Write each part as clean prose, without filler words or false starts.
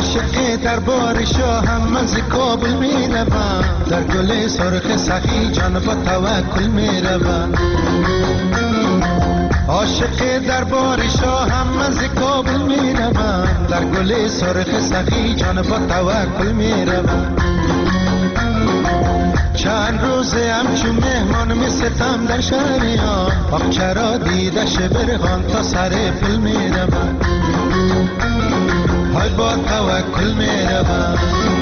عاشق دربار شاهم من ز کابل می روم، در گل سرخ سخی جان با توکل می روم. عاشق دربار شاهم من ز کابل می روم، در گل سرخ سخی جان با توکل می روم. چند روزه همچون مهمان می ستم در شهریان، آب چرا دیدش برهان تا سر پل می روم. های با توکل می روم.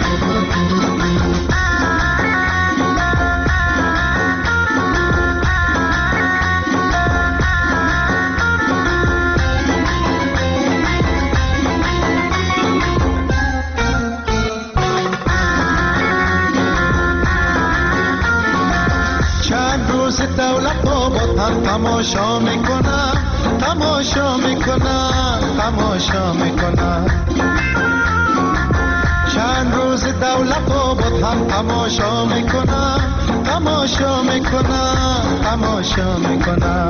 دولت آباد هم تماشا میکنم، تماشا میکنم، تماشا میکنم. چند روز دولت آباد هم تماشا میکنم، تماشا میکنم، تماشا میکنم.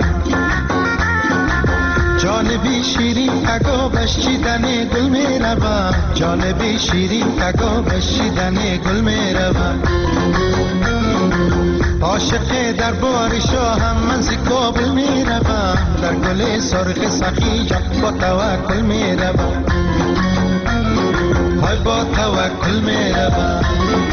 جانبی شیرین تگابش چیدن گل میروم، جانبی شیرین تگابش چیدن گل میروم. عاشق دربار شاهم من ز کابل می روم، در گل سرخ سخی جان با توکل می روم. های با توکل می روم.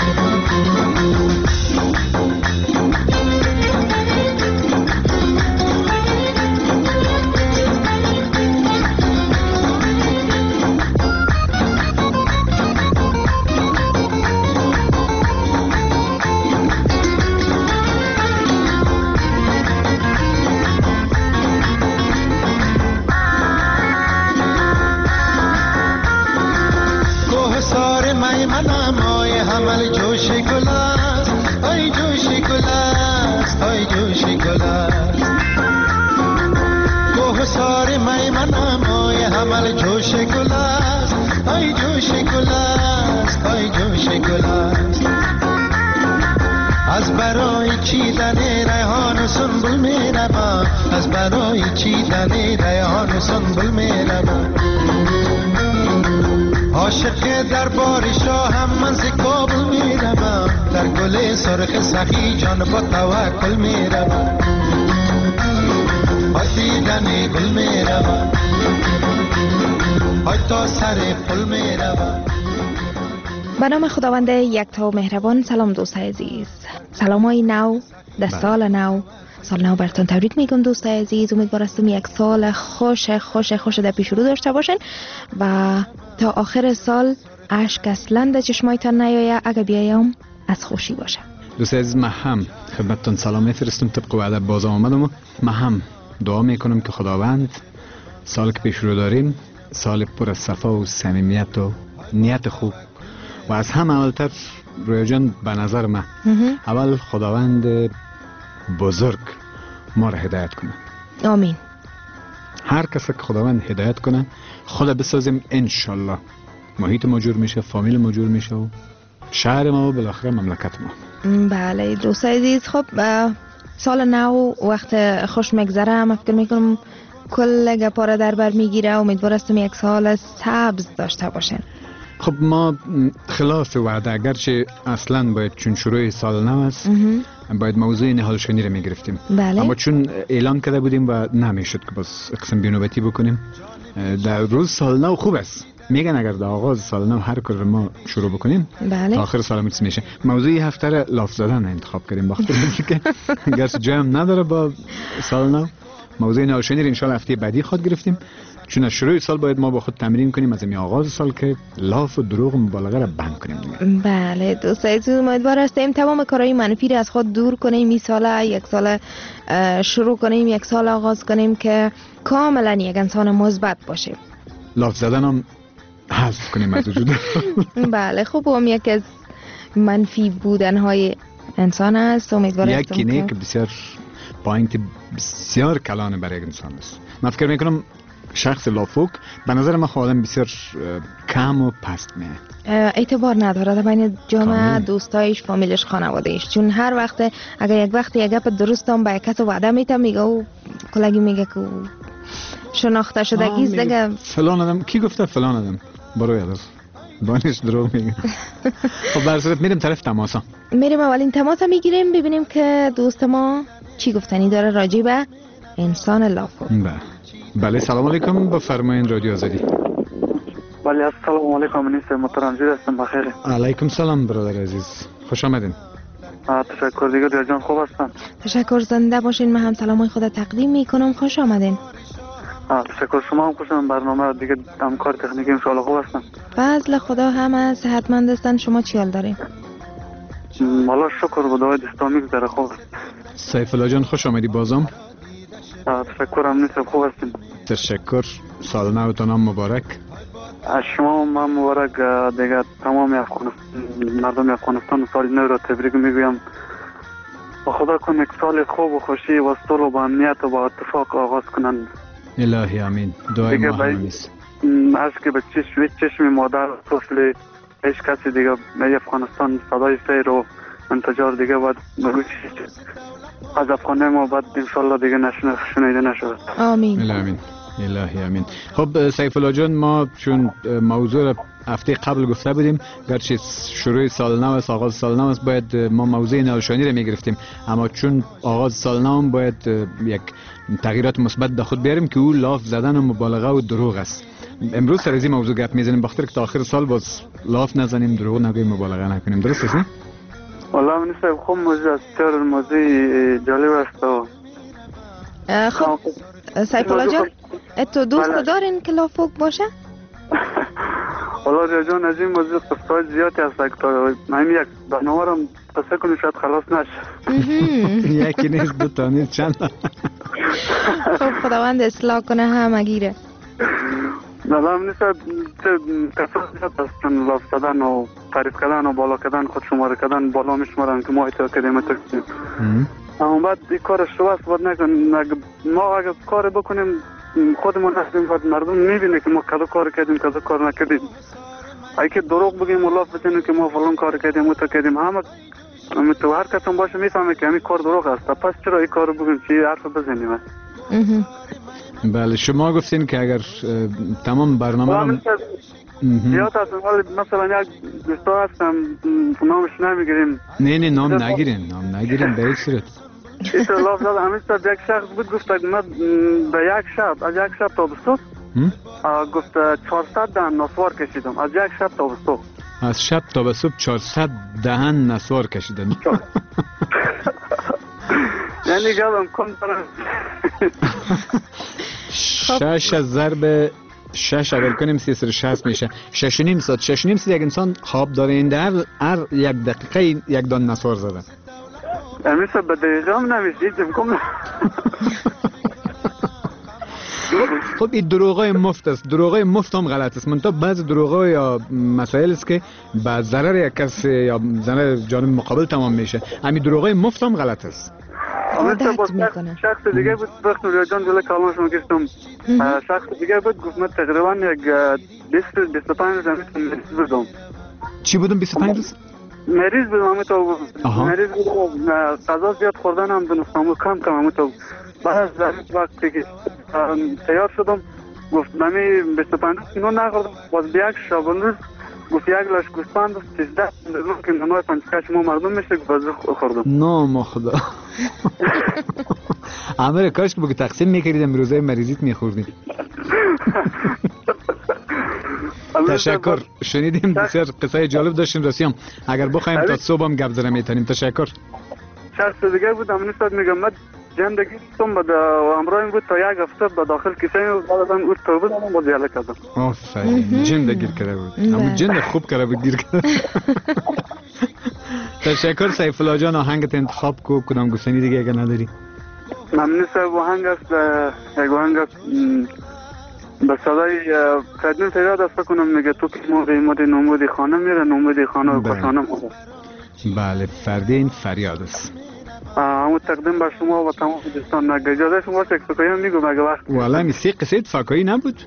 همل جوش گل است، ای جوش گل است، ای جوش گل است. کوهسار میمنم ای همل جوش گل است، ای جوش گل است، ای جوش گل است. از برای چیدن ریحان و سنبل می روم، از برای چیدن ریحان و سنبل می روم. عاشق دربار شاهم من ز کابل می روم، در گل سرخ سخی جان با توکل می روم. های دیدن گل می روم، های تا سر پل می روم. به نام خداوند یکتا و مهربان. سلام دوستای عزیز، سلامای نو در سال نو، سال نو براتون تبریک میگم دوستای عزیز. امیدوار هستم یک سال خوش در پیش رو داشته باشین و تا آخر سال اشک اصلا در چشمایتان نیایه، اگه بیایم از خوشی باشه. دوستای عزیز، من هم خدمتتون سلام میفرستم. طبق وعده باز آمدم. من هم دعا میکنم که خداوند سال که پیش رو داریم سال پر از صفا و صمیمیت و نیت خوب و از هم اولتر رویا جان به نظر من اول خداوند بزرگ ما را هدایت کنه. آمین. هر کسی که خداوند هدایت کنه خود بسازیم، انشالله محیط ما جور میشه، فامیل ما جور میشه و شهر ما و بالاخره مملکت ما. بله دوستای عزیز، خب سال نو وقت خوش مگذره، من فکر میکنم کل گپاره در بر میگیره. امیدوار هستم یک سال سبز داشته باشین. خب ما خلاف وعده، اگرچه اصلا باید چون شروع سال نو است باید موضوع نهال شنی رو میگرفتیم، بله. اما چون اعلان کرده بودیم و نمیشد که باز قسم بینوبتی بکنیم. در روز سال نو خوب است، میگن اگر در آغاز سال نو هر کار ما شروع بکنیم بله. تا آخر سال میشه. موضوع هفته را لاف زدن انتخاب کردیم، بخاطر اینکه اگرچه جای هم نداره با سال نو. موضوع نهال شنی رو ان شاء الله هفته بعدی خود گرفتیم، چون از شروع سال باید ما با خود تمرین کنیم از این آغاز سال که لاف و دروغ مبالغه را بند کنیم دیگه. بله دوستای عزیز، امیدوار هستیم تمام کارهای منفی را از خود دور کنیم. این سال یک سال شروع کنیم، یک سال آغاز کنیم که کاملا یک انسان مثبت باشیم. لاف زدن هم حذف کنیم از وجود. بله خب هم یکی از منفی بودن های انسان است. امیدوار هستم یکی نه که بسیار پوینت بسیار کلانه برای یک انسان است. من فکر میکنم شخص لافوک به نظر من خودم بسیار کم و پست میه، اعتبار نداره در بین جامعه، دوستایش، فامیلش، خانوادهش. چون هر وقت اگر یک وقت یک گپ درست هم به یک کس وعده میته، میگه او کلگی میگه که شناخته شدگی است دیگه. فلان آدم کی گفته فلان آدم برو یاد است. بانش دروغ میگه. خب در صورت میریم طرف تماسا. میریم اولین تماس میگیریم ببینیم که دوست ما چی گفتنی داره راجع به انسان لافو. بله سلام علیکم، بفرمایید رادیو آزادی. بله السلام علیکم، نیست محترم جید هستم، بخیر. علیکم سلام برادر عزیز، خوش آمدین. تشکر دیگه دیا جان، خوب هستم. تشکر، زنده باشین. من هم سلامای خود تقدیم میکنم، خوش آمدین. تشکر، شما هم خوشم. برنامه دیگه همکار تکنیکی ان شاء الله خوب هستن. فضل خدا همه صحتمند هستن. شما چی حال دارین؟ والله شکر خدای دستا میگذره خوب. سیف الله جان خوش آمدی بازم. تشکرم، نیست خوب هستین. تشکر، سال نوتان هم مبارک. شما هم مبارک. دیگه تمام مردم افغانستان سال نو را تبریک میگویم و خدا کنه یک سال خوب و خوشی و صلح و با امنیت و با اتفاق آغاز کنند. الهی آمین، دعای ما همین است. از که به چشم مادر طفل هیچ کسی دیگه به افغانستان صدای سیر و انتظار دیگه باید از افغانه ما باید انشالله دیگه شنیده نشود. آمین. الهی آمین، الهی آمین. خب سیف الله جان، ما چون موضوع را هفته قبل گفته بودیم، گرچه شروع سال نو است، آغاز سال نو است، باید ما موضوع نوشانی را میگرفتیم، اما چون آغاز سال نو هم باید یک تغییرات مثبت در خود بیاریم که او لاف زدن و مبالغه و دروغ است. امروز سر از این موضوع گپ میزنیم، بخاطر که تا آخر سال باز لاف نزنیم، دروغ نگوییم، مبالغه نکنیم. درست است نه؟ والله من صاحب خوب موضوع است، بسیار موضوع جالب است. خب سیف الله جان، تو دوست دارین که لافوک باشه؟ والله جان از این موضوع قصه‌های زیادی هست که من یک برنامه را قصه کنیم شاید خلاص نشه. یکی نیست، دو تا نیست، چند. خب خداوند اصلاح کنه همگیره. والله من صاحب قصه زیاد هستن، لاف زدن و تعریف کردن و بالا کردن، خود شماره کردن، بالا میشمارن که ما ایتا کردیم ایتا کردیم. اما بعد این کار شواست باید نکنیم. ما اگر کار بکنیم خودمون نکنیم، باید مردم میبینه که ما کدو کار کردیم کدو کار نکردیم. اگه که دروغ بگیم و لاف بزنیم که ما فلان کار کردیم اوتا کردیم، همه تو هر کس هم باشه میفهمه که همین کار دروغ است. پس چرا این کارو بگیم، چی حرف بزنیم؟ بله شما گفتین که اگر تمام برنامه رو زیاد هستم، مثلا یک دوستا هستم نامش نمیگیریم. نه نام نگیریم به هیچ صورت. ایسا لاف زد همیشه یک شخص بود گفت من به یک شب از یک شب تا بستو گفت 400 دهن نسوار کشیدم. از یک شب تا بستو، از شب تا به صبح 400 دهن نسوار کشیدم. یعنی گفتم کن برم 6 ضرب 6 اگر کنیم 360 میشه. 6.5 ساعت. 6.5 ساعت یک انسان خواب داره. این هر یک دقیقه یک دان نسوار زده. همیشه به دقیقه هم نمیشه کم. خب این دروغای مفت است. دروغای مفت هم غلط است. منتها بعض دروغا یا مسائل است که با ضرر یک کس یا ضرر جانب مقابل تمام میشه. همین دروغای مفت هم غلط است. عادت میکنه. شخص دیگه بود وقت نوریا جان جلوی کلامشون گفتم، شخص دیگه بود گفت من تقریبا یک 25 روز مریض بودم. چی بودم 25 روز؟ مریض بودم همونطور. مریض بودم، غذا زیاد خوردن هم دونستم و کم همونطور. بعد از وقتی که تیار شدم گفت نمی 25 روز اینو نخوردم، باز به یک شبان روز گفت یک لاش گوسفند 13 که نمای پنجکش ما مردم میشه گفت خوردم. نام خدا. عمر کاش که بگو تقسیم میکردیم روزای مریضیت میخوردیم. تشکر، شنیدیم بسیار قصه جالب داشتیم راستی. اگر بخوایم تا صبح هم گپ زدن میتونیم. تشکر. شخص دیگه بود من نسبت میگم من زندگی تم به امروز بود تا یک هفته به داخل کیسه و بعد از اون توبه دادم و دیاله کردم. آفرین، جند گیر کرده بود. اما جند خوب کرده بود گیر کرده. تشکر سیف الله جان. آهنگت انتخاب کو، کدام گفتنی دیگه اگه نداری؟ ممنون صاحب. آهنگ است یک آهنگ است به صدای فردین فریاد است کنم میگه تو که موقع نمودی خانه میره نمودی خانه و کشانه میره. بله فردین فریاد است. همون تقدیم بر شما و تمام دوستان. اجازه شما باشه که فکایی میگم اگه وقت والا میسی قصه فکایی نبود.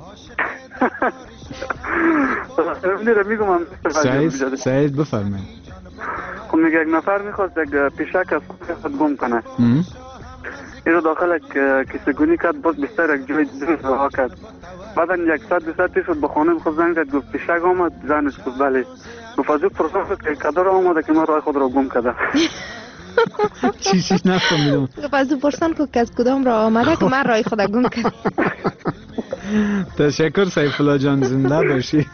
سعید بفرمایید. خب میگه یک نفر میخواست یک پیشک از خود گم کنه. این رو داخل کیسه گونی کرد، باز بیشتر یک جای رها کرد. بعدا 100-200 شد به خانم خود زنگ زد گفت پیشک آمد زنش گفت بله گفت از او پرسان که کدر آمده که من راه خود را گم کرده چی نفهمیدم. گفت از او پرسان که از کدام راه آمده که من راه خود را گم کردم. تشکر سیف الله جان، زنده باشی.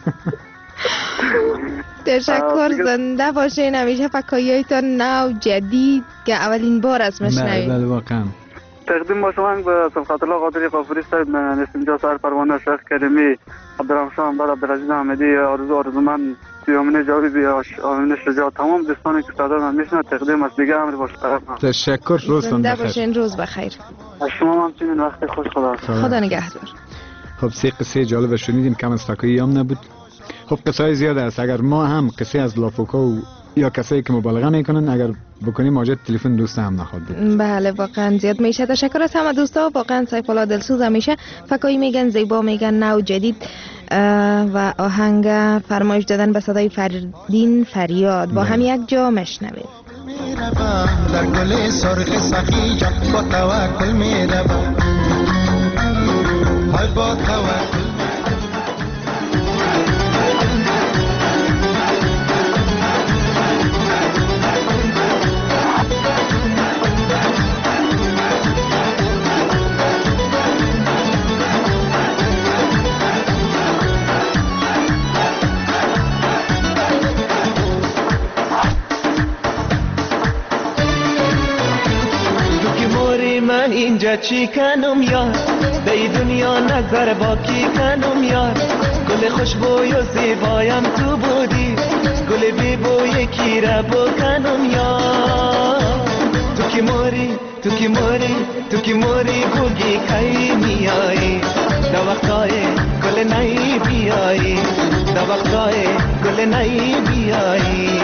تشکر، زنده باشین. همیشه فکاییتان نو جدید که اولین بار است مشنوید. بله واقعا. تقدیم با شما به صفحت الله قادری قافری صاحب، نسیم سر پروانه شیخ کریمی، عبدالرحمن شاه امداد، عبدالعزیز احمدی، آرزو من، سیامین جاویدی، آمین شجاع، تمام دوستانی که صدا من میشنن تقدیم است. دیگه امر باشه. تشکر، روزتون زنده بخیر. باشین، روز بخیر. از شما همچنین وقت خوش. خدا نگهدار. خب 3 قصه جالب شنیدیم، کم از فکایی هم نبود. خب قصه های زیاد است. اگر ما هم قصه از لافوکا و یا کسایی که مبالغه میکنن اگر بکنیم واجد تلفن دوست هم نخواد بود. بله واقعا زیاد میشه. تشکر از همه دوستا. واقعا سیف الله دلسوز همیشه فکایی میگن، زیبا میگن، نو جدید و آهنگ فرمایش دادن به صدای فردین فریاد با هم یک جا مشنوید. در گل سرخ سخی جا با توکل میروم، های با توکل. من اینجا چی کنم یار، دی دنیا نظر با کی کنم یار. گل خوشبوی و زیبایم تو بودی، گل بی بوی کی را بکنم یار. تو کی موری، تو کی موری، تو کی موری بوگی کی میایی. دا وقتای گل نئی بیایی، دا وقتای گل نئی بیایی.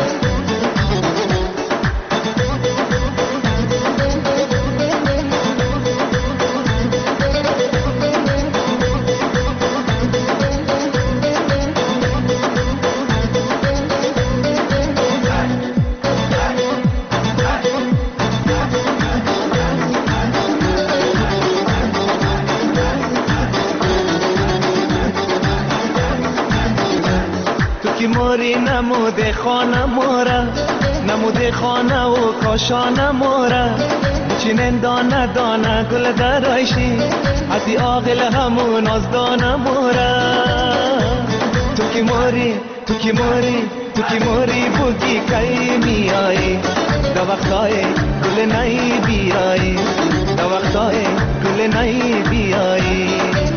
موری نموده خانه مورا، نموده خانه و کاشانه مورا. چینن دانه دانه گل درایشی، حتی آقل همون از دانه مورا. تو کی موری، تو کی موری، تو کی موری بوگی کی میایی. دا وقتای گل نئی بیایی، دا وقتای گل نئی بیایی.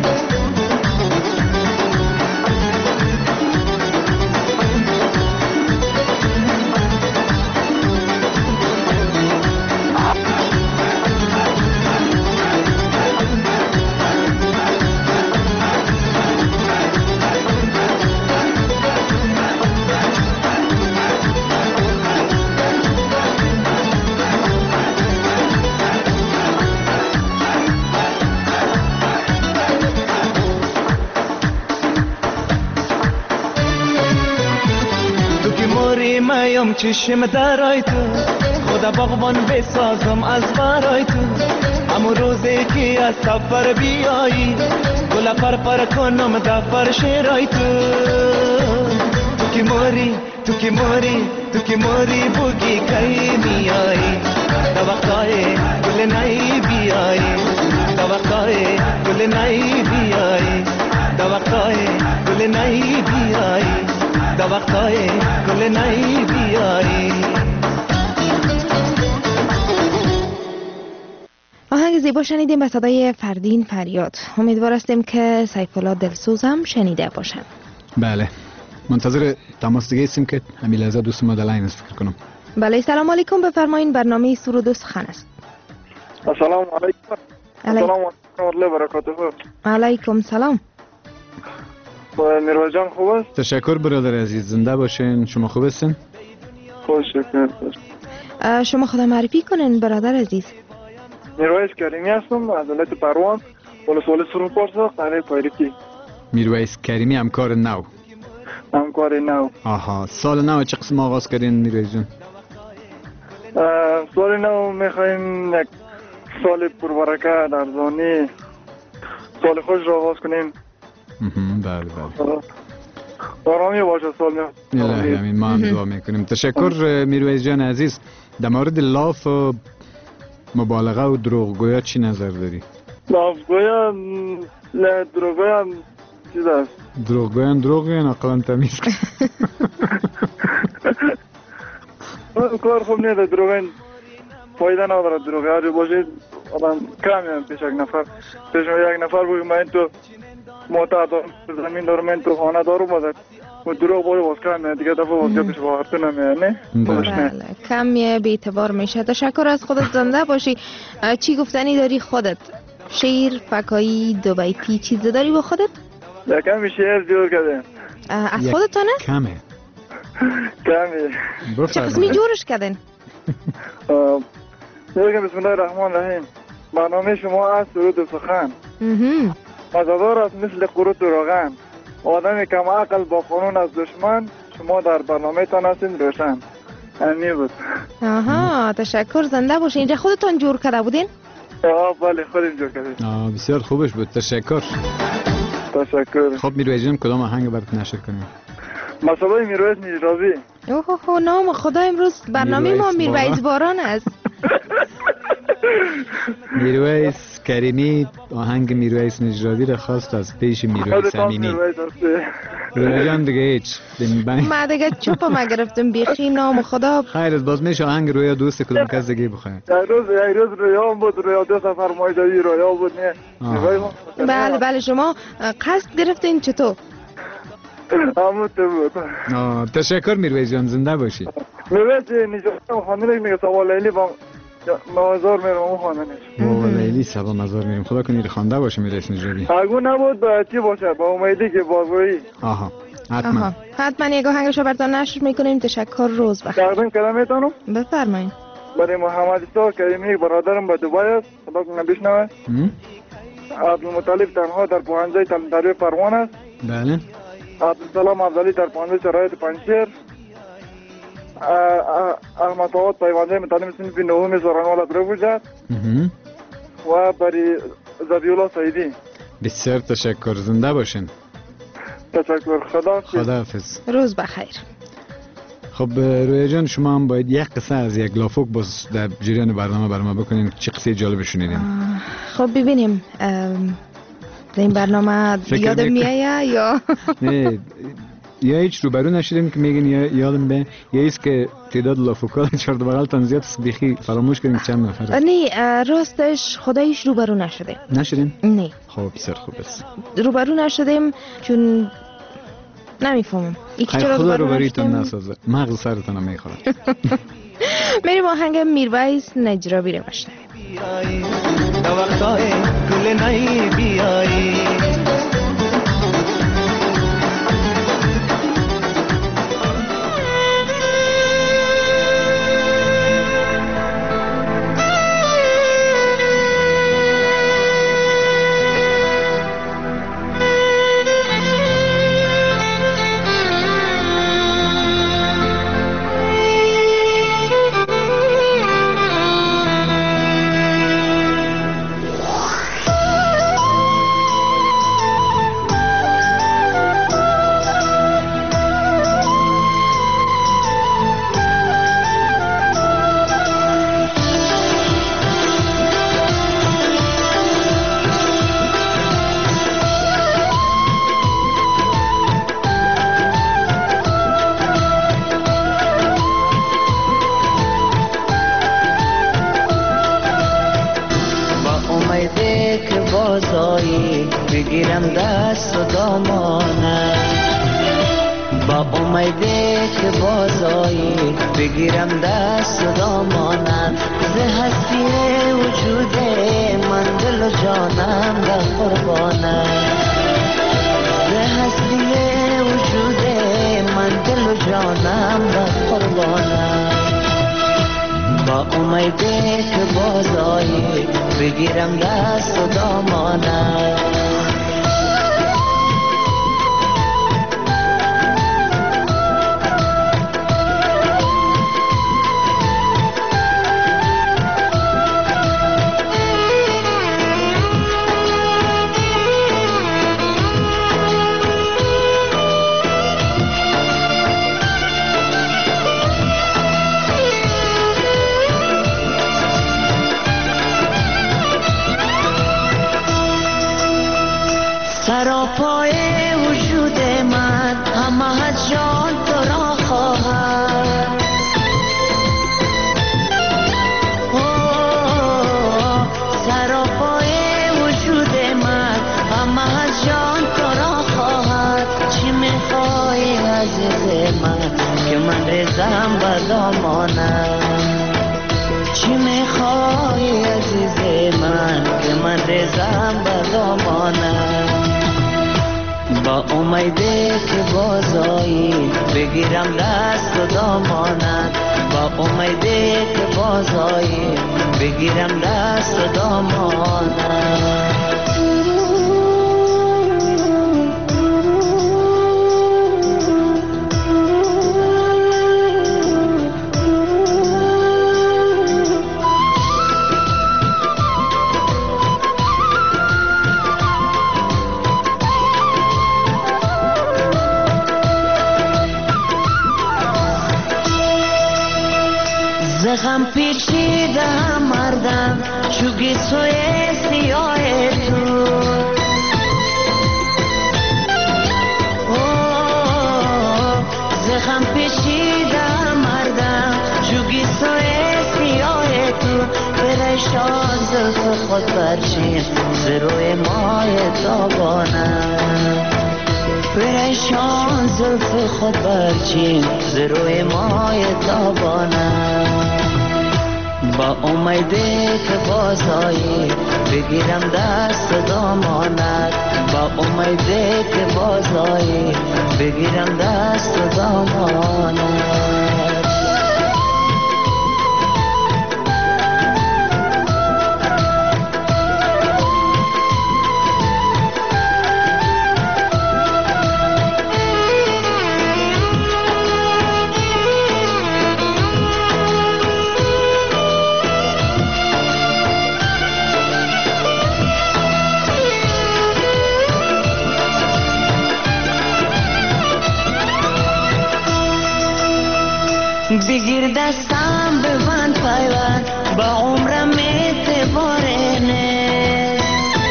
مایم چشم درای تو، خدا باغبان بسازم از برای تو. همون روزی که از سفر بیایی، گل پر کنم دفر شیرای تو. تو کی موری، تو کی موری، تو کی موری بوگی کی میایی. دا وقتای گل نئی بیایی، دا وقتای گل نئی بیایی، دا وقتای گل نئی بیایی، دا وقتای گل نئی بیایی. آهنگ زیبا شنیدیم به صدای فردین فریاد. امیدوار هستیم که سیف الله دلسوز هم شنیده باشن. بله، منتظر تماس دیگه هستیم که همین لحظه دوست ما دلاین است فکر کنم. بله، سلام علیکم، بفرمایین. برنامه سرود و سخن است. السلام علیکم. السلام علیکم و الله و برکاته. علیکم سلام. میروز جان خوب است؟ تشکر برادر عزیز، زنده باشین. شما خوب هستین؟ خوش شکر. شما خدا معرفی کنین برادر عزیز. میروز کریمی هستم از ولایت پروان، ولسوالی سرخپارسا، قلعه پایرکی. میروز کریمی، همکار نو. همکار نو. آها، سال نو چه قسم آغاز کردین میروز جان؟ سال نو میخوایم یک سال پربرکت، ارزانی، سال خوش را آغاز کنیم. بله بله. آرامی باشه سال الهی امین. ما هم دعا میکنیم. تشکر میرویس جان عزیز. در مورد لاف و مبالغه و دروغگویی چی نظر داری؟ لافگویا نه دروغگویا چیز است. دروغگویان دروغگویان اقلا تمیز کن. کار خوب نیست. دروغین فایده نداره. دروغی باشه آدم کمی پیش یک نفر بگیم من تو موتا دارم زمین دارم من تو خانه دارم بازد و دروغ باید باز کمی دیگه دفعه بازگردش باورتو نمیه نه؟ بله کمیه بی‌اعتبار میشه. تشکر از خودت. زنده باشی. چی گفتنی داری خودت؟ شعر، فکایی، دو بیتی چیز داری با خودت؟ کمی شعر جور کردیم. از خودتانه؟ کمی چه قسمی جورش کردین؟ بگم بسم الله الرحمن الرحیم. برنامه شما از سرود و سخن مزدار است مثل قروت و روغن. آدم کم عقل با قانون از دشمن. شما در برنامه تان هستین روشن. همین بود. آها تشکر. زنده باشین. اینجا خودتان جور کرده بودین؟ بله خودم جور کردیم. بسیار خوبش بود. تشکر. خب میرویس جان کدام آهنگ برات نشر کنیم؟ مسئله میرویس نجرابی. اوه نام خدا. امروز برنامه ما میرویس باران است. میرویس کریمی آهنگ میرویس نجرابی را خواست از پیش میرویس امینی. میرویس جان دیگه هیچ ما دیگه چوبم گرفتم بیخی. نام خدا. خیر از باز میشه آهنگ رویا دوست کدوم کس دیگه بخواین. یک روز رویا بود. رویا دو سفر مایدایی رویا بود نه. بله شما قصد گرفتین چطور؟ همون تو بود. تشکر میرویس جان. زنده باشی. میرویس نجرابی خانه میگه سوال لیلی با مزار میرم اون خانه با لیلی سبا مزار میرم. خدا کنید خوانده باشه میرویس نجرابی. اگه نبود با چی باشه؟ با امیدی که بازگویی. حتما یک آهنگشو براتون نشر میکنیم. تشکر. روز بخیر. تقدیم کلمتانو بفرمایید. برای محمد اسحاق کریمی برادرم با دبی است. خدا کنه بشنوه. عبدالمطلب تنها در پوهنجه تعلیم پروان است. بله. عبدالسلام افضلی در پوهنجه شرایط پنجشیر. احمد فواد پیوانده متعلم صنف نهم زرانوالا بروجد و برای زبیولا سعیدی. بسیار تشکر. زنده باشین. تشکر. خداحافظ. روز بخیر. خب رویا جان شما هم باید یک قصه از یک لافوک باز در جریان برنامه برام بکنین. چه قصه جالب شنیدین؟ خب ببینیم در این برنامه یادم میایه یا نه یا هیچ روبرو نشدین که میگین یادم به یا ایست که تعداد لافوکا چرد بغل تان زیاد بیخی فراموش کردین چند نفر؟ نه راستش خدایش روبرو نشدین؟ نه. خب بسیار خوب است. روبرو نشدیم چون نمیفهمم خیر خدا روبریتون نسازه. مغز سرتون هم میخوره. میریم آهنگ میرویس نجرابی رو بشنویم. تا وقتای گل نایی بیایی بگیرم دست و دامانه با امیده که بازایی بگیرم دست و دامانه ز هستی وجود من دل و جانم در قربانه ز هستی وجود من دل و جانم در قربانه با امیده که بازایی بگیرم دست و دامانه سراپای وجود من همه از جان تو را خواهد. سراپای وجود من همه از جان تو را خواهد. چی میخوای عزیز من که من ریزم به دامانم؟ چی میخوای عزیز من که من ریزم به دامانم؟ با امیده که بازایی بگیرم دست و دامانت، با امیده که بازایی بگیرم دست و دامانت. غم پیچیده مردم چوگی سوی سیاه تو. زخم پیچیده مردم چوگی سوی سیاه تو. پریشان زلف خود برچین زروی مای تابانم. پریشان زلف خود برچین زروی مای تابانم. با امیده که بازایی بگیرم دست دامانت، با امیده که بازایی بگیرم دست دامانت. بگیر دستم ببند پیوند با عمرم اعتباره نه.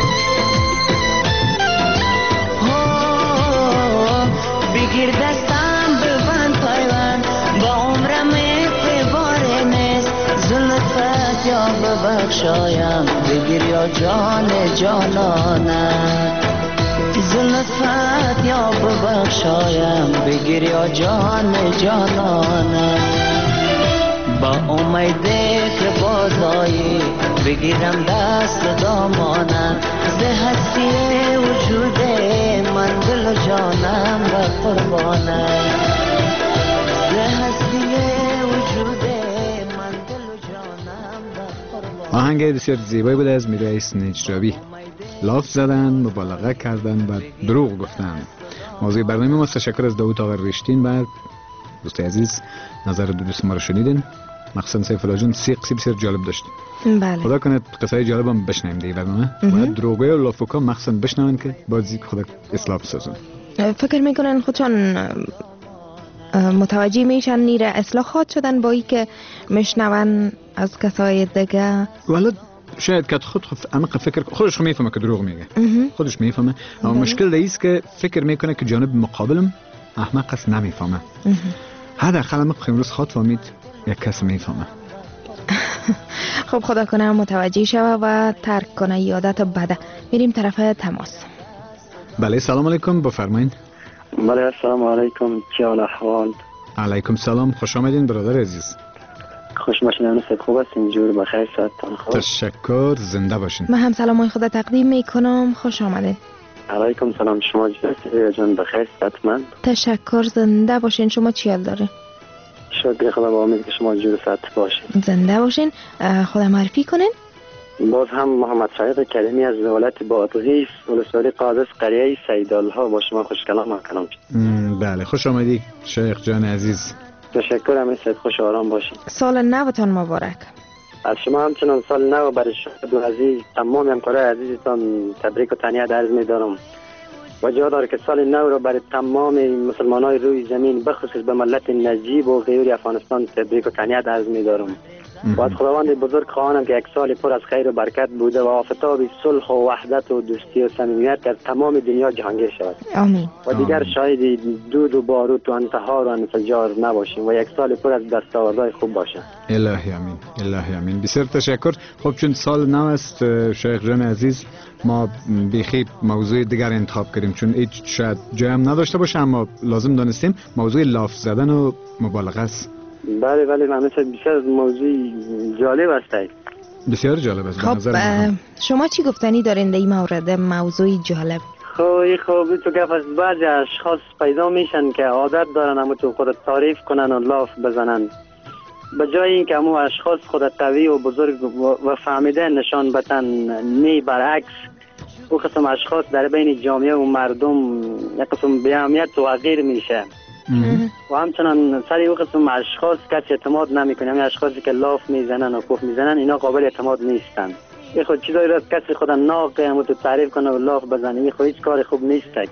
بگیر دستم ببند پیوند با عمرم اعتباره نیست. زلفت یا ببخشایم بگیر یا جان جانانم. زلفت یا ببخشایم بگیر یا جان جانانم. با امیده که بازایی بگیرم دست دامانم. ز هستی وجود من دل و جانم به قربانم. ز هستی وجود من دل و جانم به قربانم. آهنگ بسیار زیبایی بود از میرایس نجراوی. لاف زدن، مبالغه کردن و دروغ گفتن. موضوع برنامه ما. تشکر از داوود آقا رشتین و دوست عزیز. نظر دوست ما رو شنیدین. مخصوصا سیف الله جون قصه بسیار جالب داشت. بله. خدا کنه قصه جالب هم بشنویم دیگه برنامه. باید دروغای و لافوکا مخصوصا بشنون که بازی خدا اصلاح بسازن. فکر میکنن خودشان متوجه میشن نیره اصلاح خواهد شدن با ای که میشنون از کسای دیگه؟ ولی شاید که خود عمق فکر خودش میفهمه که دروغ میگه. خودش میفهمه. اما مشکل دیست که فکر میکنه که جانب مقابلم احمق است نمیفهمه. حداقل ما امروز خود فهمید یک کس میفهمه. خب خدا کنه متوجه شوه و ترک کنه یادت بده. میریم طرف تماس. بله سلام علیکم بفرمایید. بله السلام علیکم چه احوال؟ علیکم سلام خوش آمدین برادر عزیز. خوش باشین خوب هستین جور بخیر ساعتتان خوب. تشکر زنده باشین. من هم سلامای خدا تقدیم میکنم خوش آمدین. علیکم سلام شما جان بخیر ساعتمند. تشکر زنده باشین. شما چی حال دارین؟ شکر خدا با امید که شما جور ساعت باشین. زنده باشین. خدا معرفی کنین. باز هم محمد سعید کریمی از ولایت بادغیس ولسوالی قادس قریه سیدالها با شما خوش کلام میکنم. بله خوش آمدی شیخ جان عزیز. تشکر امیر سید خوش آرام باشین. سال نوتان مبارک. از شما همچنان سال نو برای شما عزیز تمام همکارای عزیزتان تبریک و تهنیت عرض می‌دارم. و جا داره که سال نو را برای تمام مسلمانای روی زمین بخصوص به ملت نجیب و غیور افغانستان تبریک و تهنیت عرض می‌دارم. و از خداوند بزرگ خواهانم که یک سال پر از خیر و برکت بوده و آفتاب صلح و وحدت و دوستی و صمیمیت در تمام دنیا جهانگیر شود. آمین. و دیگر شاهد دود و بارود و انتحار و انفجار نباشیم و یک سال پر از دستاوردهای خوب باشه. الهی امین. الهی امین. بسیار تشکر. خب چون سال نو است شیخ جان عزیز، ما بیخی موضوع دیگر انتخاب کردیم چون هیچ شاید جای هم نداشته باشه، اما لازم دانستیم موضوع لاف زدن و مبالغه است. بله من بسیار موضوع جالب است. بسیار جالب است. خب شما چی گفتنی دارین در این مورد موضوع جالب؟ خب تو گفت است بعضی اشخاص پیدا میشن که عادت دارن اما تو خود تعریف کنن و لاف بزنن، به جای اینکه همو اشخاص خود قوی و بزرگ و فهمیده نشان بدن، نی برعکس او قسم اشخاص در بین جامعه و مردم یک قسم بی‌اهمیت و حقیر میشه و همچنان سر او قسم اشخاص کسی اعتماد نمیکنه. همین اشخاصی که لاف میزنن و کوف میزنن اینا قابل اعتماد نیستن. این خود چیزایی را کسی خود ناقه همو تو تعریف کنه و لاف بزنه، این خود هیچ کار خوب نیست.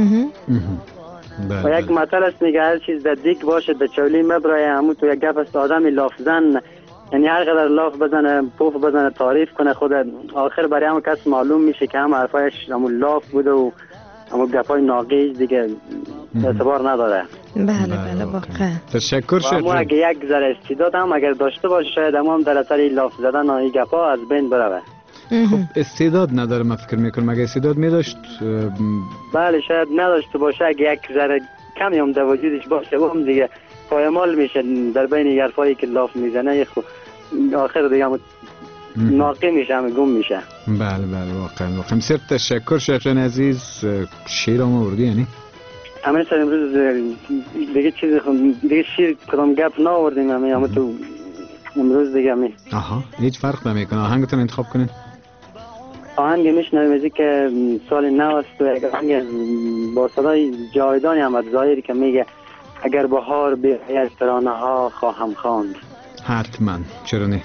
و یک مثل است میگه هر چیز در دیگ باشه در چولی مبرایه. همون تو یک گپ است آدمی لاف زن، یعنی هر قدر لاف بزنه پوف بزنه تعریف کنه خود آخر برای همون کس معلوم میشه که هم حرفایش همون لاف بوده و همون گپای ناقی دیگه اعتبار نداره. بله واقعا. تشکر شد. اما اگه یک ذره استعداد هم اگر داشته باشه شاید هم در اثر لاف زدن و این گپا از بین بره. خب استعداد نداره، من فکر میکنم اگه استعداد میداشت بله شاید نداشته باشه. اگه یک ذره کمی هم در وجودش باشه و هم دیگه پایمال میشه در بین حرفایی که لاف میزنه، خب آخر دیگه هم ناقی میشه، هم گم میشه. بله واقعا بسیار تشکر شیخ جان عزیز. شیر هم آوردی یعنی؟ همین سر امروز دیگه چیز دیگه شیر کدام گپ نآوردیم، همین تو امروز دیگه همین. آها هیچ فرق نمیکنه. آهنگتون انتخاب کنین. آهنگ میشنویم از که سال نو است و یک آهنگ با صدای جاودانی احمد ظاهری که میگه اگر بهار بیاید ترانه ها خواهم خواند. حتما، چرا نه.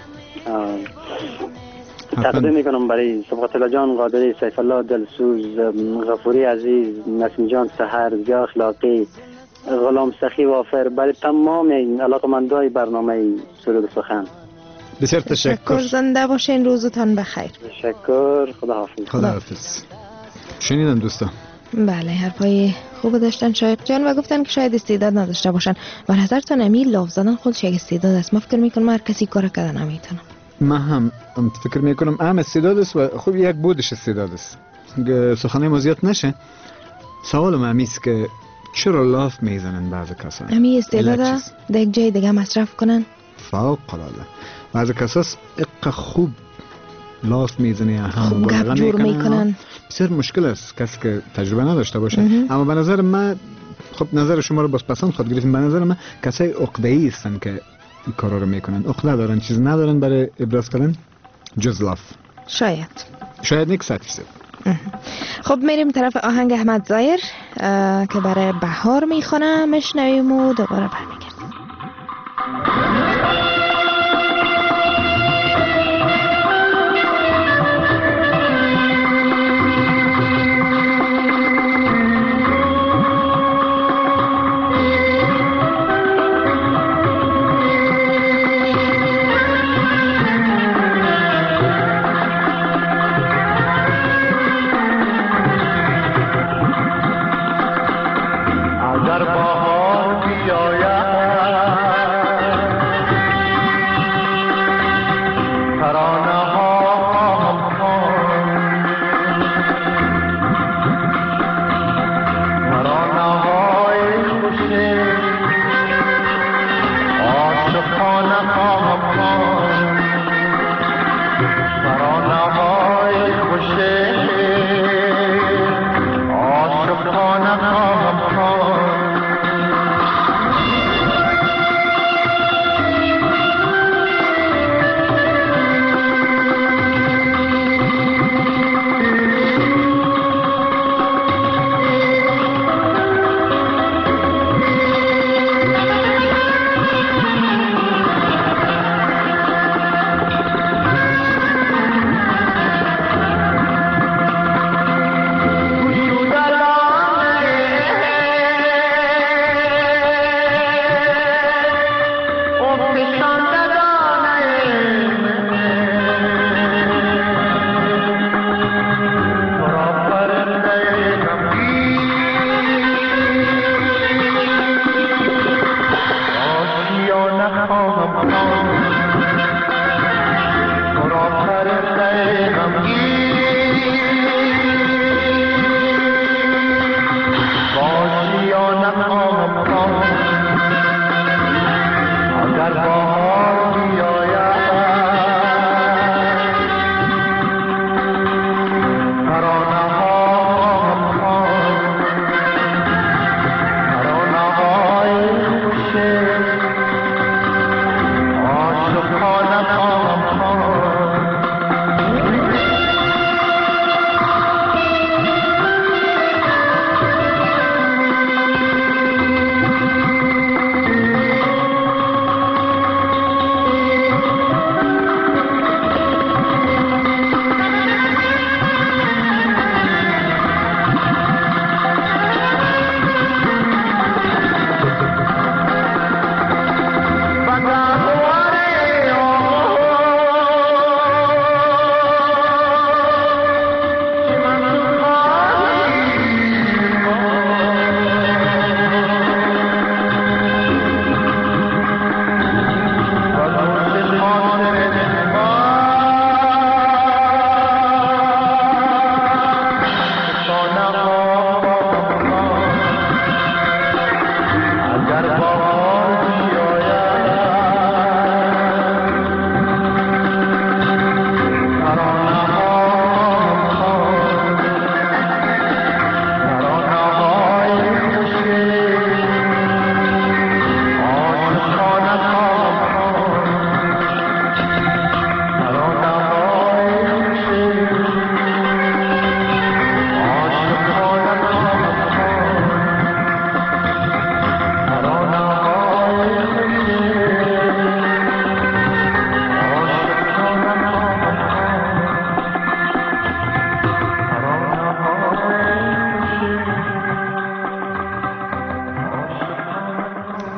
تقدیم میکنم برای صبغت الله جان قادری، سیف الله دلسوز، غفوری عزیز، نسیم جان سحر، زیا اخلاقی، غلام سخی وافر، برای تمام علاقمندای برنامه سرود سخن. بسیار تشکر. زنده باشین، روزتان بخیر. تشکر. خداحافظ. شنیدن دوستان؟ بله حرفای خوب داشتن شایق جان و گفتن که شاید استعداد نداشته باشن. و نظرتان امی لاف زدن خودش یک استعداد است؟ ما فکر میکنم هر کسی کار کردن نمیتونه. من هم فکر میکنم هم استعداد است و خب یک بودش استعداد است. سخنه ما زیاد نشه. سوالم همیست که چرا لاف میزنن بعضی کسان؟ امی استعداد در یک جای دیگه مصرف کنن؟ فوق العاده. بعضی کساس اقا خوب لاف میزنه، هم گپ جور میکنن. بسیار مشکل است کسی که تجربه نداشته باشه. اما به نظر من، خب نظر شما رو بس پسند خود گرفتیم، به نظر من کسای عقده‌ای هستن که این کارا رو میکنن. عقده دارن، چیز ندارن برای ابراز کردن جز لاف. شاید نیک 100%. خب میریم طرف آهنگ احمد ظاهر که برای بهار میخونه، میشنویم و دوباره برمیگردیم.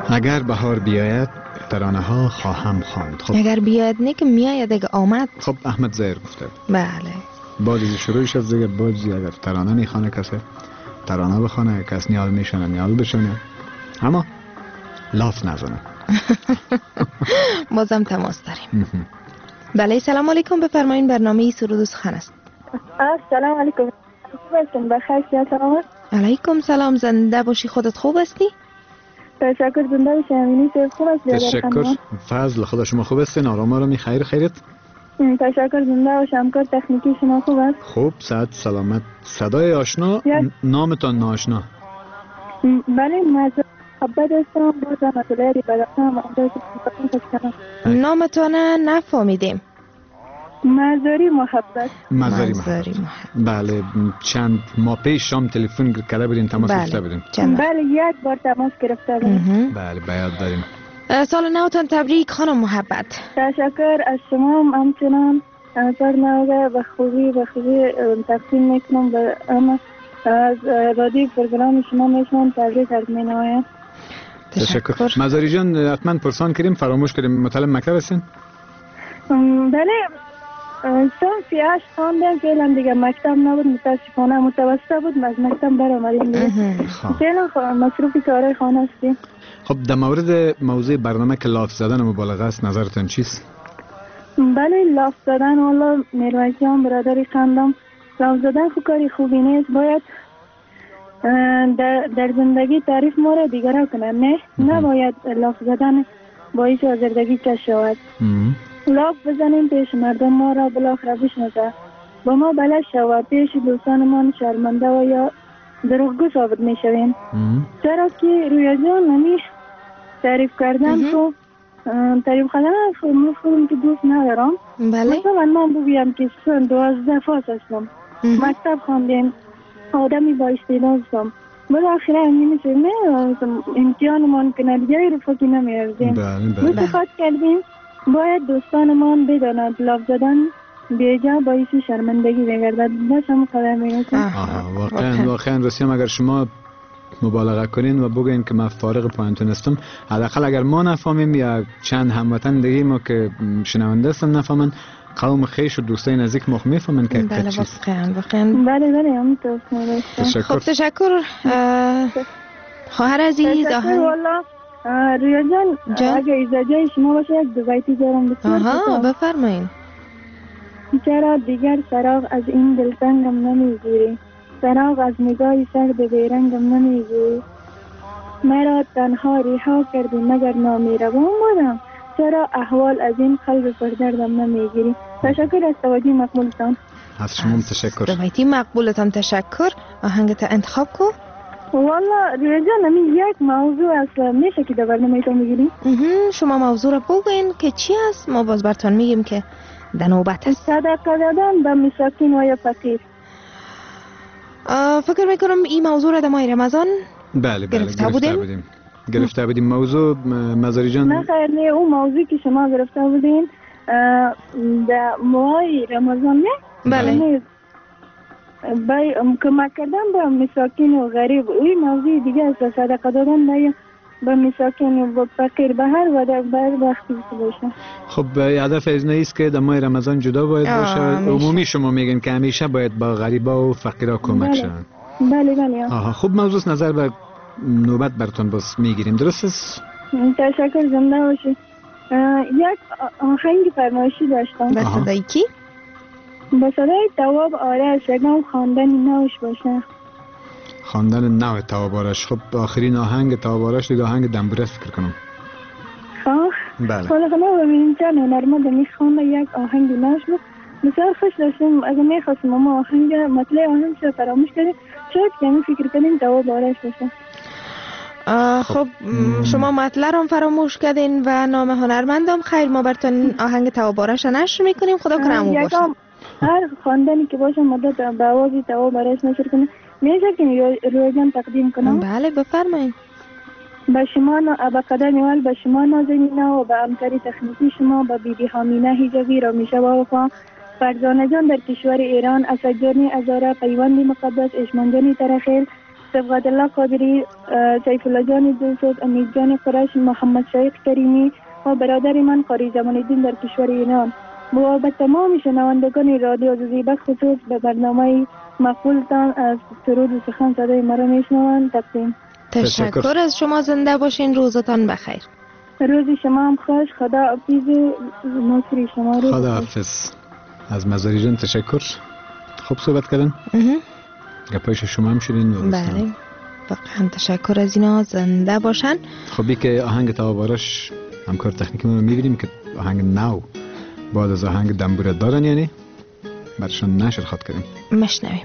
اگر بهار بیاید ترانه ها خواهم خواند. خب اگر بیاید نه که میاید دیگه آمد. خب احمد ظاهر گفته. بله. بعد از شروعش از دیگه بعضی اگر ترانه میخوانه کسی ترانه بخونه، کس نیال میشنه نیال بشنه، اما لاف نزنه. بازم تماس داریم. بله سلام علیکم، بفرمایید برنامه سرود و سخن است. سلام علیکم. خوب هستین؟ بخیر سلامت؟ علیکم سلام، زنده باشی. خودت خوب هستی؟ تشکر، زنده باشی. امینی خوب است؟ تشکر. فضل خدا شما خوب هستین؟ آرام آرامی خیر خیرت؟ تشکر، زنده باشی. همکار تکنیکی شما خوب است؟ خوب، صحت سلامت. صدای آشنا، نامتان ناآشنا. بله محبت هستم، با مسئولیتی بدستم. نامتان نفهمیدیم. مزاری محبت. مزاری محبت. بله، چند ماه پیش شام تلفن کرده بودین، تماس گرفته بودین؟ بله یک بار تماس گرفته بودین. بله بیاد داریم. سال نوتان تبریک خانم محبت. تشکر از شما. همچنان سال نو به خوبی تقسیم میکنم به اما از رادیو پروگرام شما میشنم تبریک از مینایم. تشکر. مزاری جان حتما پرسان کردیم، فراموش کردیم، مطالب مکتب هستین؟ بله، صنف 8 خواندم. فعلا دیگه مکتب نبود، متاسفانه متوسطه بود، از مکتب برآمدیم دیگه. فعلا مصروف کارهای خانه هستیم. خب در مورد موضوع برنامه که لاف زدن مبالغه است، نظرتون چیست؟ بله، لاف زدن، والا میرویسیان برادری خواندم، لاف زدن خو کاری خوبی نیست. باید در زندگی تعریف ما را دیگران کنن. نباید لاف زدن باعث آزردگی کش شود. لاف بزنیم پیش مردم ما را بالاخره بشناسه، با ما بلد شود، پیش دوستانمان شرمنده و یا دروغگو ثابت می شویم. چرا که روی جان نمی تعریف کردن خو تعریف کردن خودم که دوست ندارم. مثلا من بگویم که 12 فاس هستم، مکتب خواندیم، آدمی با استعداد هستم، بالاخره همین نه امتحانمان که نتیجه رفاقی نمیارزیم. متفاوت کردیم. باید دوستانمان بداند لاف زدن بیجا باعث شرمندگی بگردد. بس هم قدر میرسیم. واقعا رسیم اگر شما مبالغه کنین و بگین که من فارغ پایانتون هستم، حداقل اگر ما نفهمیم یا چند هموطن دیگه ما که شنونده هستن نفهمن، قوم خیش و دوستای نزدیک ما میفهمن که بله واقعا. بله همینطور. خب تشکر خواهر عزیز. والله رویا جان اگه ایزاجه شما باشه یک دو بیتی دارم بسیار. بفرمایین. چرا دیگر سراغ از این دلتنگم نمیگیری، سراغ از نگاهی سرد بیرنگم نمیگیری، مرا تنها ریها کردی مگر نامیروان بودم، چرا احوال از این قلب پردردم نمیگیری. تشکر از توجه مقبولتان. از شما تشکر. دو بیتی مقبولتان تشکر. آهنگت انتخاب کو. والا ریجا نمی یک موضوع اصلا میشه که در برنامه تو میگیریم. شما موضوع رو بگوین که چی است، ما باز براتون میگیم که در نوبت است. صدقه دادن به مساکین و یا فقیر. فکر میکنم این موضوع رو در ماه رمضان بله گرفته بودیم موضوع مزاری جان. نه خیر، نه اون موضوعی که شما گرفته بودین در ماه رمضان. نه بله کمک کردن به مساکین و غریب. این موضوع دیگه است. صدقه دادن به مساکین و فقیر به هر وقتی باشه. خب هدف از نیست که در ماه رمضان جدا باید باشه. عمومی شما میگن که همیشه باید با غریبا و فقیرا کمک شد. بله. خب موضوع نظر به نوبت براتون باز میگیریم، درست است؟ تشکر، زنده باشی. یک آهنگ فرمایشی داشتم. به صدای کی؟ به صدای تواب آرش. اگم خواندن نوش باشه. خواندن نو تواب آرش. خب آخرین آهنگ تواب آرش دیگه آهنگ دنبوره فکر کنم. بله. حالا ببینیم چه هنرمند میخوانده یک آهنگ نوش بود. بسیار خوش داشتیم. اگه میخواستیم ما آهنگ مطلع آهنگ شو فراموش کردیم، شاید که همین فکر کنیم تواب آرش باشه. خب شما مطلع رو فراموش کردین و نام هنرمندم. خیر، ما براتون آهنگ تواب آرش نشر میکنیم. خدا کنه همون باشه. هر خواندنی که باشه مدت به آوازی تواب آرش نشر کنیم. میشه که رویان تقدیم کنم؟ بله بفرمایید. به شما به قدر اول به شما نازنینه و به همکاری تکنیکی شما، به بیبی حامینه حجابی، رامیشه با وفا، فرزانه جان در کشور ایران، اسدجانی ازاره، پیوندی مقدس، اشمانجانی ترخیل، صبغت الله قادری، سیف الله جان دوست، امید جان قریش، محمد شایق کریمی و برادر من قاری زمان الدین در کشور ایران و به تمام شنوندگان رادیو عزیزی به خصوص به برنامه مقبولتان از سرود و سخن صدای مرا میشنوند تقدیم. تشکر از شما، زنده باشین، روزتان بخیر. روز شما هم خوش، خدا حافظ، ناصری شما رو خدا حافظ. از مزاری جان تشکر، خوب صحبت کردن، گپایش شما هم شدین. بله واقعا تشکر از اینا، زنده باشن. خب که آهنگ تابارش همکار تکنیکی ما میبینیم که آهنگ نو بعد از آهنگ دنبوره دارن، یعنی برشان نشر خواد کردیم، مشنویم.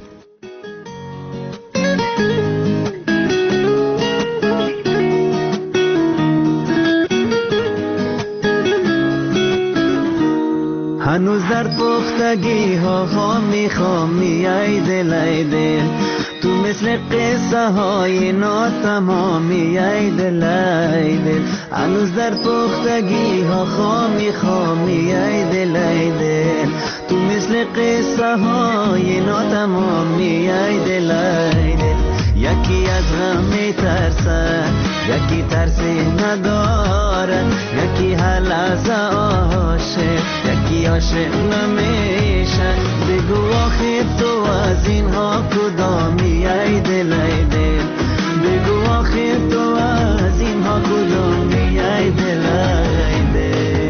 هنوز در پختگی ها میخوام ای دل ای دل، تو مثل قصه های ناتمامی ای دل ای دل. هنوز در پختگی ها میخوام ای دل ای دل، تو مثل قصه های ناتمامی ای دل ای دل. یکی از غم میترسه، یکی ترسی نداره، یکی هر لحظه عاشق، یکی عاشق نمیشه. بگو آخه تو از اینها کدامی ای دل ای دل، بگو آخه تو از اینها کدامی ای دل ای دل.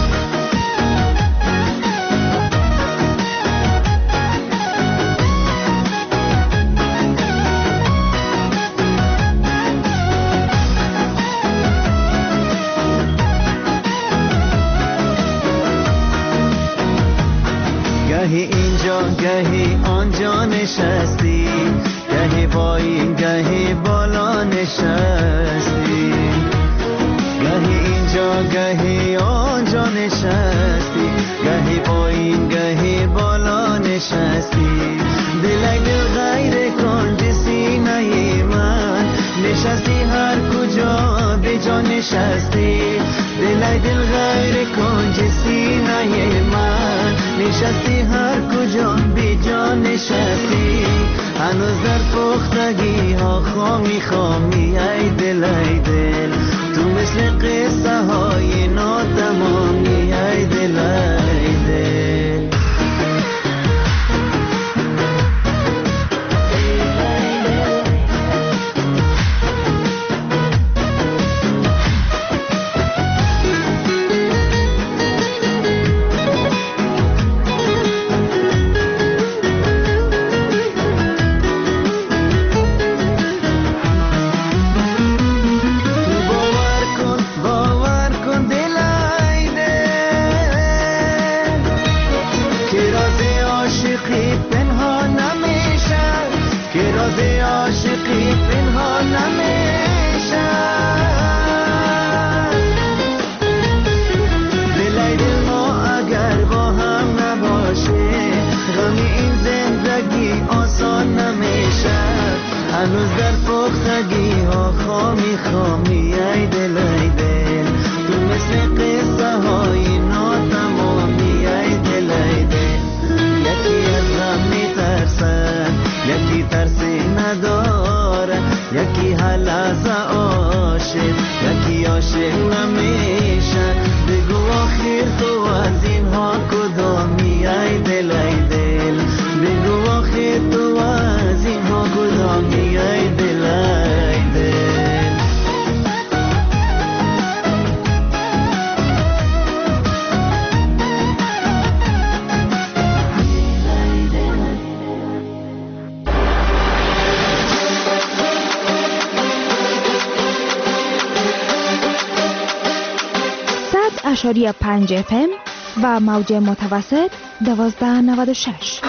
گهی اینجا گهی آنجا نشستی، گهی پایین گهی بالا نشستی، گهی اینجا گهی آنجا نشستی، گهی پایین گهی بالا نشستی. دل غیر کن سینه من، نشستی هر کجا به جا نشستی. دل غیر کن سینه من، نشستی هر کجا بی جا نشستی. هنوز در پختگی ها خامی ای دل ای دل، تو مثل قصه های ناتمامی ای دل ای دل. هنوز در پختگی ها خامی ای دل ای دل، تو مثل قصه های ناتمامی ای دل ای دل. یکی از غم میترسه، یکی ترسی نداره، یکی هر لحظه عاشق، یکی عاشق نمیشه. بگو آخر تو از اینها کدامی ای دل ای دل، بگو آخر تو از اینها کدامی ای دل ای دل. اشاری 5 FM و موج متوسط 1296.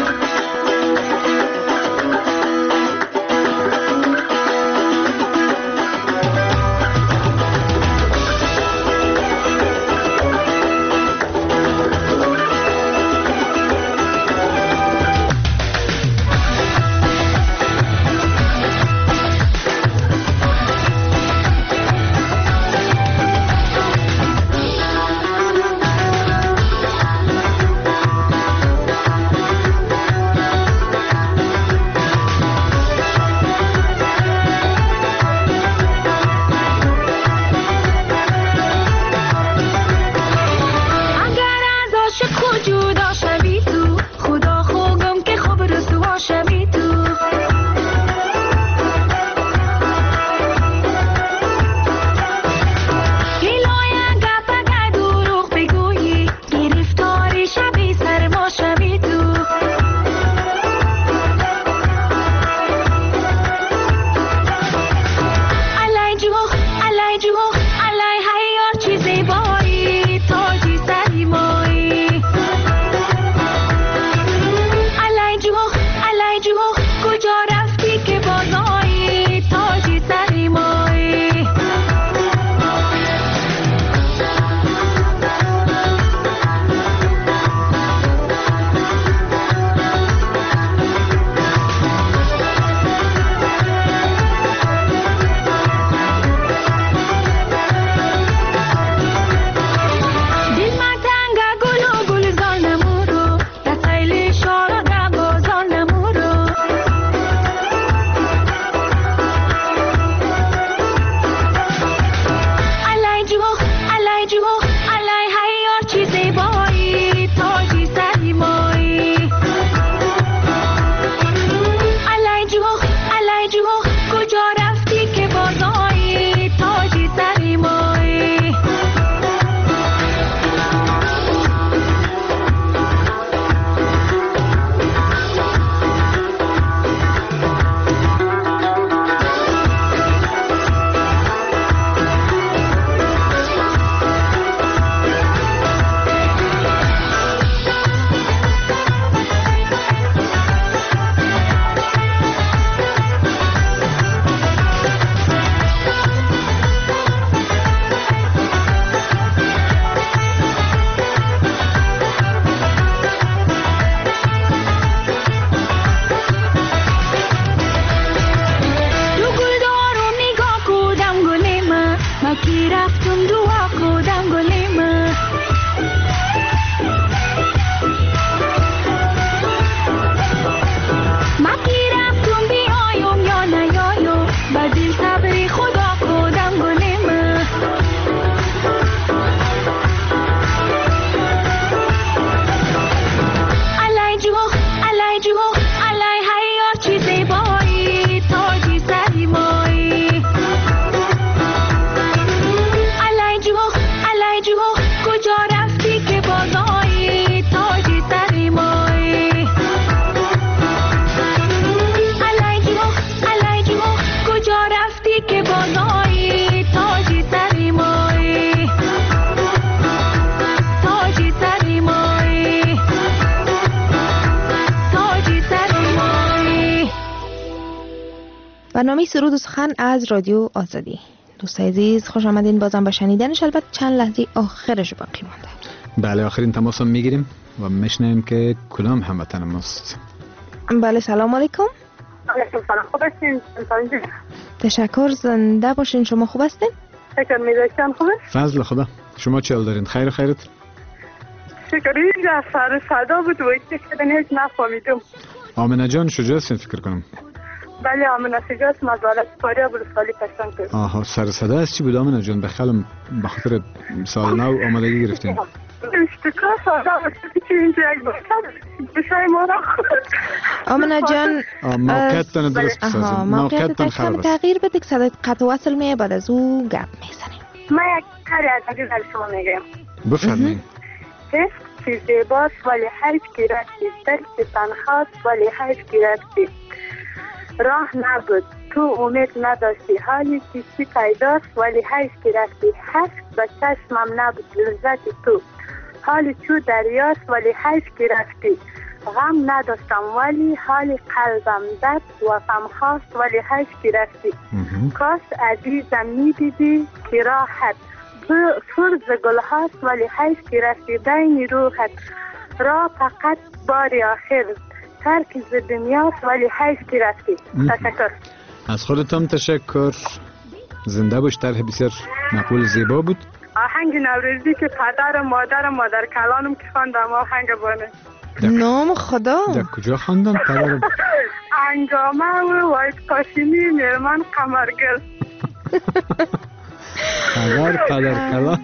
کی رفتم دعا کردم گلیم ما کی رفتم بیایم یا نیایم بدیل صبری خدا کردم گلیم علی جو علی هیار چی زیبایی تاجی سری مایی علی جو کجا رفتی که بازایی تاجی سری مایی علی جو کجا رفتی که بازایی تاجی سری مایی تاجی سری مایی تاجی سری مایی. برنامه سرود و سخن از رادیو آزادی. دوست عزیز خوش آمدین بازم به شنیدنش. البته چند لحظه آخرش باقی مونده. بله آخرین تماس هم میگیریم و میشنیم که کدام هموطن ماست. بله سلام علیکم. علیکم سلام. خوب هستین؟ تشکر. زنده باشین. شما خوب هستین؟ شکر. میذاشتم خوبه؟ فضل خدا. شما چه حال دارین؟ خیر خیرت؟ شکر. اینجا سر صدا بود و ایچه کدن هیچ نفهمیدم. آمنه جان شجاع هستین فکر کنم. بله آمنه شجاع است. مزارت پاریا بلوسالی پشتن کرد. آها سر صدا از چی بود آمنه جان؟ بخیالم بخاطر سال نو آمادگی گرفتین. اشتکار صدا بود که اینجا یک باشد بشای ما را خود. آمنه جان موقعتان درست بسازیم. موقعتان خراب است. تغییر بده که صدای قطع و وصل میه بعد از او گپ میزنیم. من یک کاری از عزیز شما میگم. بفرمایید. عشق چیز زیباست ولی حیف که رفتی. دل تنهاست ولی حیف که رفتی. راه نبود تو امید نداشتی حالی چیزی پیداست ولی حیف که رفتی. حشق به چشمم نبود لذت تو حالی چو دریاست ولی حیف که رفتی. غم نداشتم ولی حالی قلبم زد و غم خواست ولی حیف که رفتی. کاش عزیزم میدیدی که راحت فرز گل هاست ولی حیف که رفتی. بین روحت را فقط باری آخر ترک ز دنیاست ولی حیف که رفتی. تشکر. از خودتم تشکر. زنده باش. طرح بسیار مقبول زیبا بود. آهنگ نوروزی که پدر و مادر کلانم که خواندم آهنگ بانه. نام خدا. در کجا خواندن پدرم؟ انگامه و وایت کاشینی میرمن قمرگل. پدر کلان.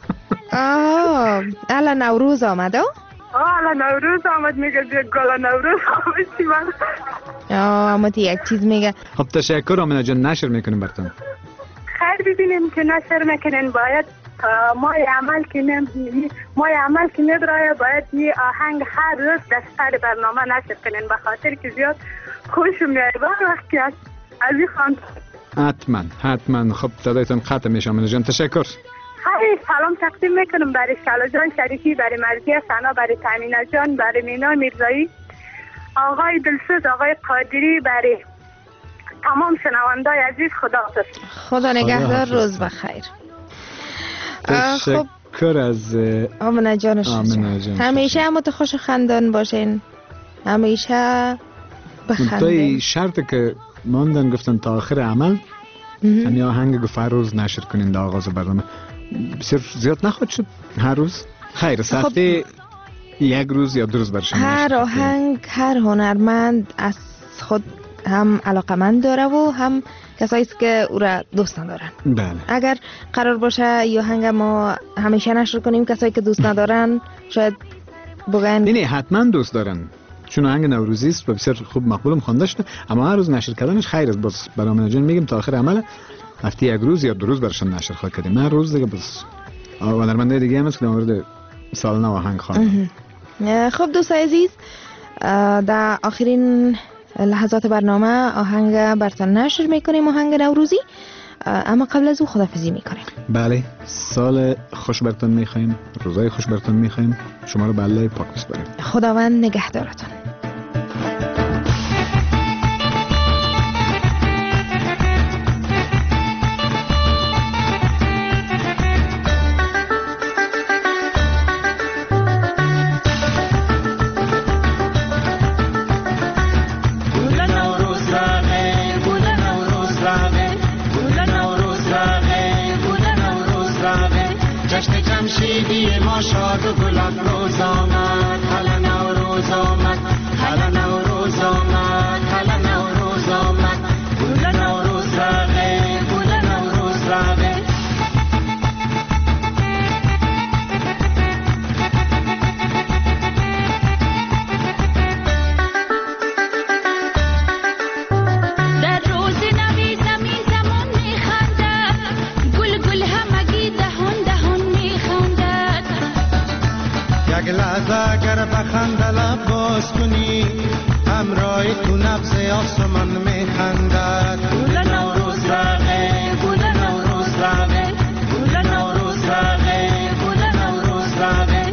الان نوروز آمد الان نوروز آمد میگه گل نوروز آمدی من. اما یک چیز میگه. خب تشکر آمنه جان. نشر میکنیم براتون. خیر ببینیم که نشر میکنین باید ما عمل که نداره باید یه آهنگ هر روز دستر برنامه نشر کنین به خاطر که زیاد خوش میاد وقتی از این خواند. حتما. خب صدایتون قطع میشه آمنه جان. تشکر. خیلی سلام تقدیم میکنم برای شلا جان شریفی، برای مرزی سنا، برای تامینه جان، برای مینا میرزایی، آقای دلسوز، آقای قادری، برای تمام شنوندای عزیز. خدا نگهدار. روز بخیر. تشکر از آمنه جان. همیشه هم خوش خندان باشین. همیشه بخندین. شرط که ماندن گفتن تا آخر عمل همین آهنگ گفت روز نشر کنین در آغاز برنامه. بسیار زیاد نخواد شد هر روز. خیر سخته یک روز یا دو روز برشن. هر آهنگ هر هنرمند از خود هم علاقمند داره و هم کسایی که او را دوست ندارن. بله. اگر قرار باشه یا آهنگ ما همیشه نشر کنیم کسایی که دوست ندارن شاید بگن نه حتما دوست دارن چون آهنگ نوروزی است و بسیار خوب مقبولم خوانده شده، اما هر روز نشر کردنش خیر است. باز برنامه جان میگیم تا آخر عمل هفته یک روز یا دو روز برشن نشر خواهد کردیم. هر روز دیگه بس هنرمنده دیگه هم است که در مورد سال نو آهنگ خواندن. خب دوست عزیز در آخرین لحظات برنامه آهنگ براتون نشر میکنیم، آهنگ نوروزی، اما قبل از او خداحافظی میکنیم. بله سال خوش براتون میخوایم، روزای خوش براتون میخوایم، شما رو به الله پاک بسپاریم. خداوند نگهدارتون. گل نوروز راغه جشن جمشیدی ما شاد و گل افروز آمد. هلا نوروز آمد، هلا نوروز آمد، هلا نوروز آمد. گل نوروز رقه، گل نوروز رقه. در روز نوی زمین زمان میخندد، گل گل همگی دهان دهان میخندد. یک لحظه اگر بخنده لب باز کنی، همراه تو نبض آسمان میخندد. گل نوروز رقه، گل نوروز رقه، گل نوروز رقه، گل نوروز رقه.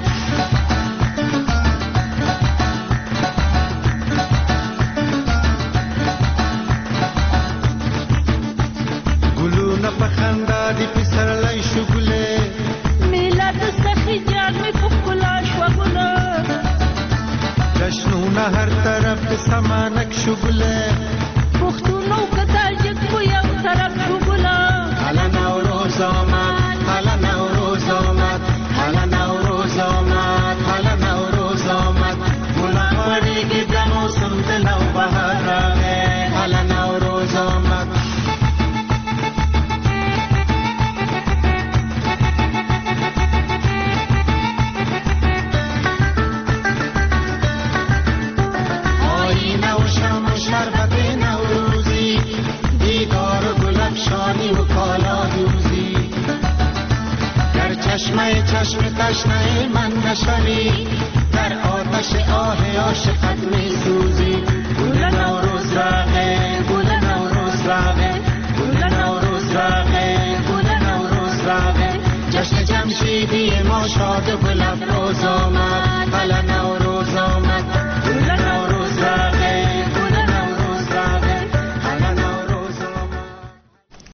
گلونه بخنده دی پسر لیشو گله، میلاد سخی جان می پخلاش و گله. جشنونه هر طرف سمانک شو گله، پختونو کتاجک بو یو طرف شو گله. هلا نوروز آمد، هلا نوروز آمد، هلا نوروز آمد، هلا نوروز آمد. گلاباری که در موسم دلو بهار رقه، هلا نوروز آمد. آینه و شم و شربت نوروزی، دیدار و گل افشانی و کالا دوزی. در چشمه تشنه من نشوی، در آتش آه عاشقت می سوزی. گل نوروز رقه، گل نوروز رقه، گل نوروز رقه، گل نوروز رقه. جشن جمشیدی ما شاد و گل افروز آمد. هلا نوروز آمد.